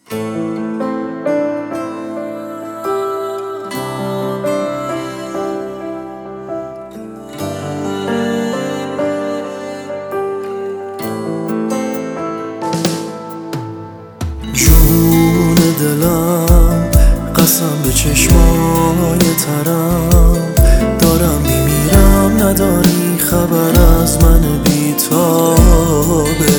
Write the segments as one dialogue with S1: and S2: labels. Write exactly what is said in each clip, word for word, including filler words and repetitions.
S1: جون دلم قسم به چشمای ترم، دارم میمیرم نداری خبر از من بیتابه.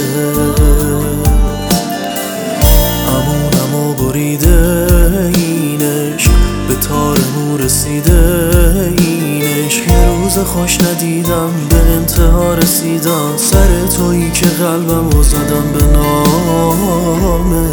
S1: امونمو بریده این عشق، به تار مو رسیده این عشق. یه روز خوش ندیدم به انتها رسیدم، سر تویی که قلبمو زدم به نامه.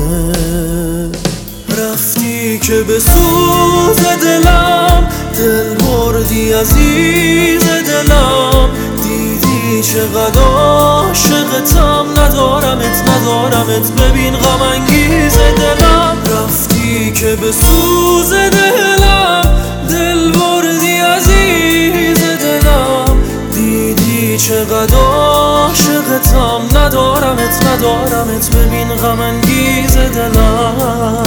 S1: رفتی که به سوز دلم، دل بردی عزیز دلم. دیدی چقدر عاشقتم، ندارمت ندارمت ببین غم انگیز دلم. رفتی که به سوز دلم، دل بردی عزیز دلم. دیدی چقدر عاشقتم، ندارمت ندارمت ببین غم انگیز دلم.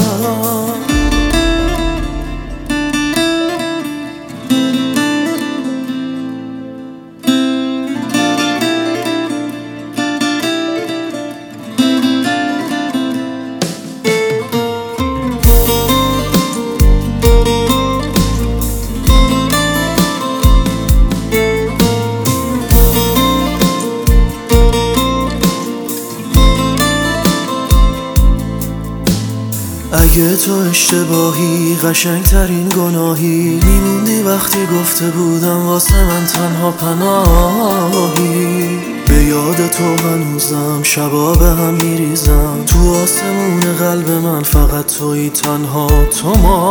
S1: اگه تو اشتباهی قشنگترین گناهی، میموندی وقتی گفته بودم واسه من تنها پناهی. به یاد تو هنوزم شبا به هم میریزم، تو آسمون قلب من فقط تویی، تنها تو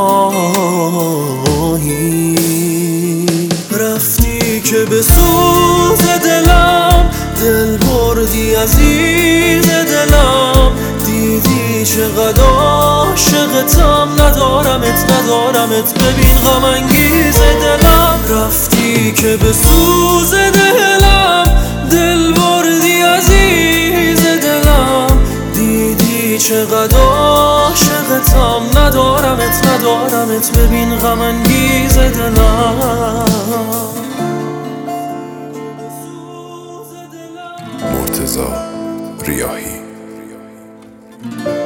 S1: ماهی. رفتی که به سوز دلم، دل بردی عزیز دلم. دیدی چقدر عاشقتم، ندارمت ندارمت ببین غم انگیز دلم. رفتی که به سوز دلم، دل بردی عزیز دلم. دیدی چقدر عاشقتم، ندارمت ندارمت ببین غم انگیز دلم.
S2: مرتضی ریاحی.